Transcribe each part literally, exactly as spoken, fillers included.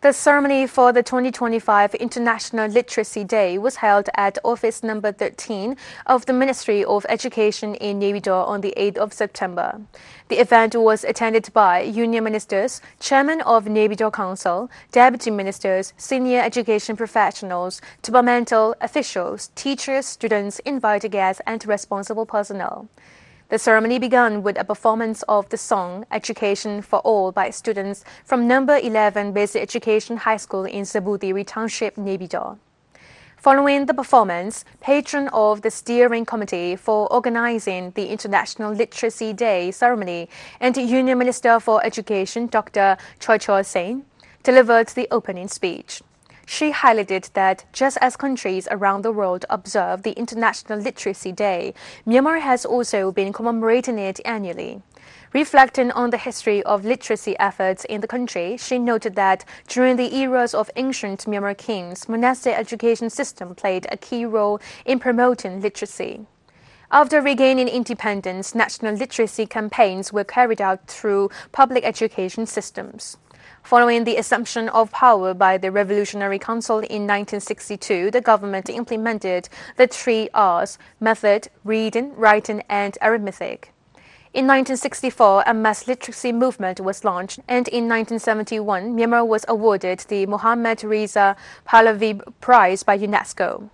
The ceremony for the twenty twenty-five International Literacy Day was held at Office Number thirteen of the Ministry of Education in Naypyidaw on the eighth of September. The event was attended by Union Ministers, Chairman of Naypyidaw Council, Deputy Ministers, senior education professionals, departmental officials, teachers, students, invited guests, and responsible personnel. The ceremony began with a performance of the song Education for All by students from Number eleven Basic Education High School in Sabudiri Township, Naypyidaw. Following the performance, patron of the steering committee for organizing the International Literacy Day ceremony and Union Minister for Education, Doctor Choi Choi-Sein, delivered the opening speech. She highlighted that just as countries around the world observe the International Literacy Day, Myanmar has also been commemorating it annually. Reflecting on the history of literacy efforts in the country, she noted that during the eras of ancient Myanmar kings, monastic education system played a key role in promoting literacy. After regaining independence, national literacy campaigns were carried out through public education systems. Following the assumption of power by the Revolutionary Council in nineteen sixty-two, the government implemented the three R's: method, reading, writing, and arithmetic. In nineteen sixty-four, a mass literacy movement was launched, and in nineteen seventy-one, Myanmar was awarded the Mohammad Reza Pahlavi Prize by UNESCO.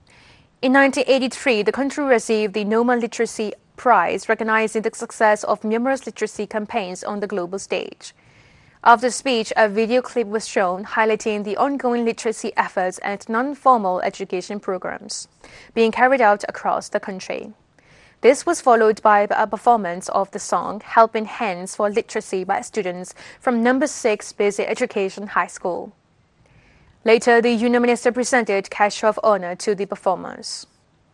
In nineteen eighty-three, the country received the Nobel Literacy Prize, recognizing the success of Myanmar's literacy campaigns on the global stage. After the speech, a video clip was shown highlighting the ongoing literacy efforts and non-formal education programs being carried out across the country. This was followed by a performance of the song Helping Hands for Literacy by students from Number six Basic Education High School. Later, the Union Minister presented cash of honor to the performers.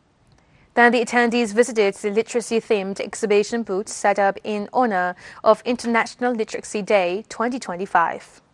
Then the attendees visited the literacy-themed exhibition booth set up in honor of International Literacy Day twenty twenty-five.